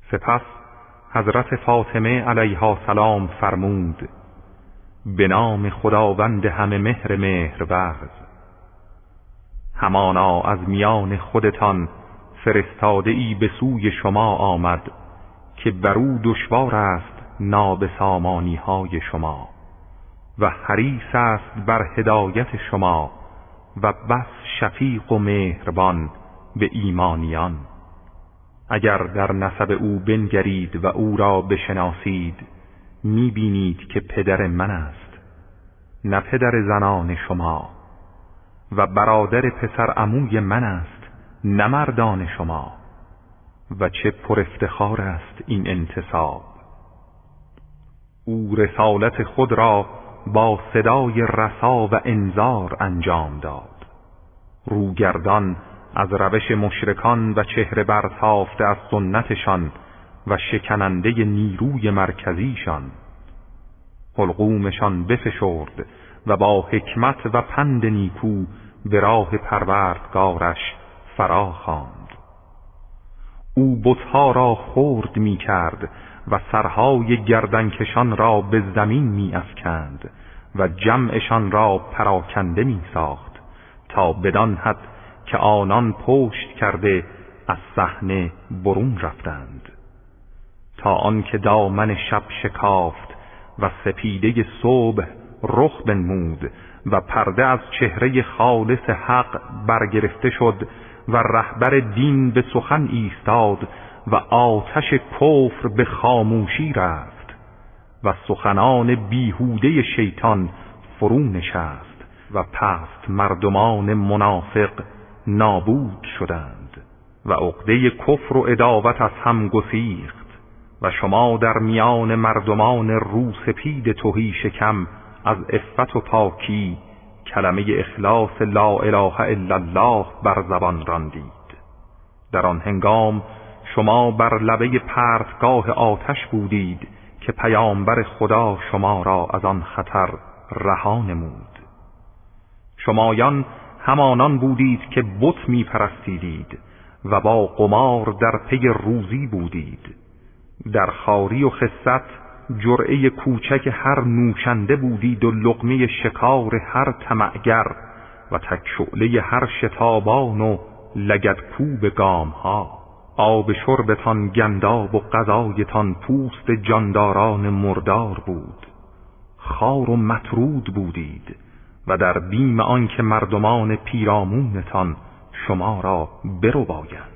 سپس حضرت فاطمه علیها سلام فرمود: به نام خداوند همه مهر مهرورز، همانا از میان خودتان فرستاده ای به سوی شما آمد که برو دشوار است نابسامانی های شما و حریص است بر هدایت شما و بس شفیق و مهربان به ایمانیان. اگر در نسب او بنگرید و او را بشناسید میبینید که پدر من است، نه پدر زنان شما، و برادر پسر عموی من است، نه مردان شما. و چه پر افتخار است این انتساب. او رسالت خود را با صدای رسا و انذار انجام داد، روگردان از روش مشرکان و چهره برتافته از سنتشان و شکننده نیروی مرکزیشان. حلقومشان بفشرد و با حکمت و پند نیکو به راه پروردگارش فرا خواند. او بتها را خرد می کرد و سرهای گردنکشان را به زمین می افکند و جمعشان را پراکنده می ساخت تا بدان حد که آنان پشت کرده از صحنه برون رفتند، تا آنکه دامن شب شکافت و سپیده صبح رخ بنمود و پرده از چهره خالص حق برگرفته شد و رهبر دین به سخن ایستاد و آتش کفر به خاموشی رفت و سخنان بیهوده شیطان فرو نشست و پست مردمان منافق نابود شدند و عقده کفر و عداوت از هم گسیخت و شما در میان مردمان روسپید تهی شکم از عفت و پاکی کلمه اخلاص لا اله الا الله بر زبان راندید. در آن هنگام شما بر لبه پرتگاه آتش بودید که پیامبر خدا شما را از آن خطر رها نمود. شمایان همانان بودید که بت می پرستیدید و با قمار در پی روزی بودید. در خواری و خست جرعه کوچک هر نوشنده بودید و لقمه شکار هر طمعگر و تک شعله هر شتابان و لگدکوب گام ها. آب شربتان گنداب و غذایتان پوست جانداران مردار بود. خار و مطرود بودید و در بیم آنکه مردمان پیرامونتان شما را بربایند.